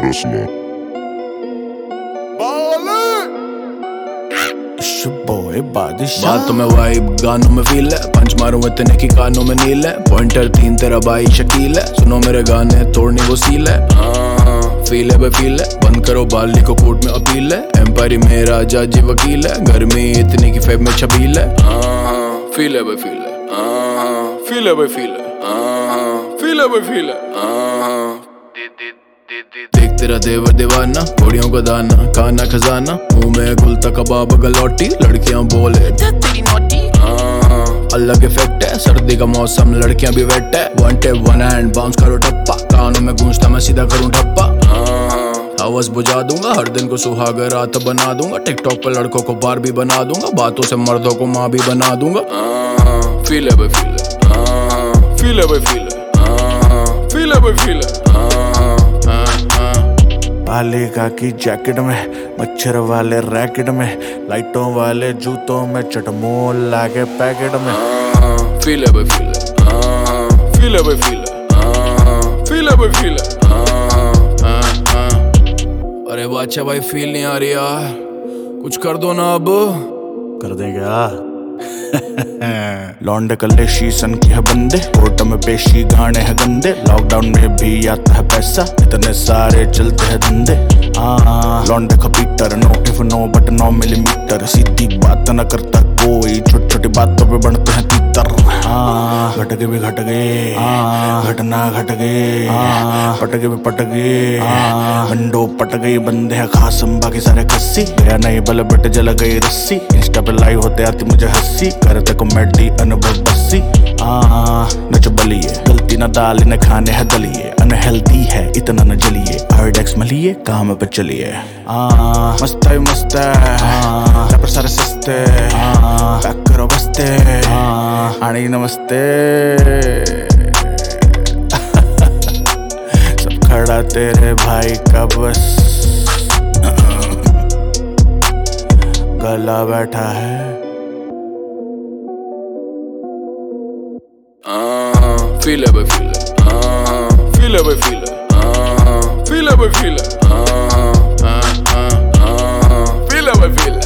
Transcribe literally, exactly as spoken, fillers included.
Tesla. बोए बादशाह। बातों में वाइब, गानों में फील है, पंच मारूं इतने की कानों में नील है। पॉइंटर तीन तेरा भाई शकील है, सुनो मेरे गाने तोड़नी वो सील है। फील है बे फील है, बंद करो बाली को कोर्ट में अपील है। एम्पायर मेरा जज वकील है, गर्मी इतनी की फेब में छबील है। फील है बे फील है, फील है बे फील है, फील है बे फील है। देख तेरा देवर दीवाना, घोड़ियों का दाना, खाना खजाना, मुंह में गुलता कबाब गलौटी, लड़कियां बोले तेरी नोटी। अलग इफेक्ट है, सर्दी का मौसम लड़कियां भी वेट है। One tap one hand bounce करो टप्पा, कानों में गूंजता मैं सीधा करूं ठप्पा। हवस बुझा दूंगा, हर दिन को सुहाग रात बना दूंगा। टिकटॉक पर लड़कों को बार भी बना दूंगा, बातों से मर्दों को माँ भी बना दूंगा। फील है बे फील है, फील है बे फील है, फील है बे फील है। पालिका की जैकेट में, मच्छर वाले रैकेट में, लाइटों वाले जूतों में, चटमोल लागे पैकेट में। फील है बे फील है, फील है बे फील है, फील है बे फील है। अरे बादशाह भाई फील नहीं आ रही यार, कुछ कर दो ना अब। कर देगा लौंडे कल्ले शीशन के है बंदे, कोर्ट में पेशी गाने हैं गंदे। लॉकडाउन में भी आता है पैसा, इतने सारे चलते हैं धंधे। हाँ लौंडे का Peter, no if no but no millimetre. सीधी बात न करता कोई, छोटी छोटी बातों पे बनते हैं तीतर। हाँ घट गए भी घट गए, घटना घट गए, पट गए भी पट गए, विंडो पट गई, बंदे हैं खास बाकी सारे खस्सी। गया नहीं बल बट जल गई रस्सी, इंस्टा पे लाइव होते आती मुझे हंसी, करते कॉमेडी अनुभव बस्सी। नच बलिए, गलती न दाल न खाने है दलिए, अनहेल्दी है इतना न जलिए, हार्डेक्स मलिए काम पे चलिए। मस्त है मस्त है पर सारे सस्ते, पैक करो बस्ते आनी नमस्ते। सब खड़ा तेरे भाई का बस, गला बैठा है। फील है बे फील है, फील है बे फील है, फील है बे फील है, फील है बे फील है।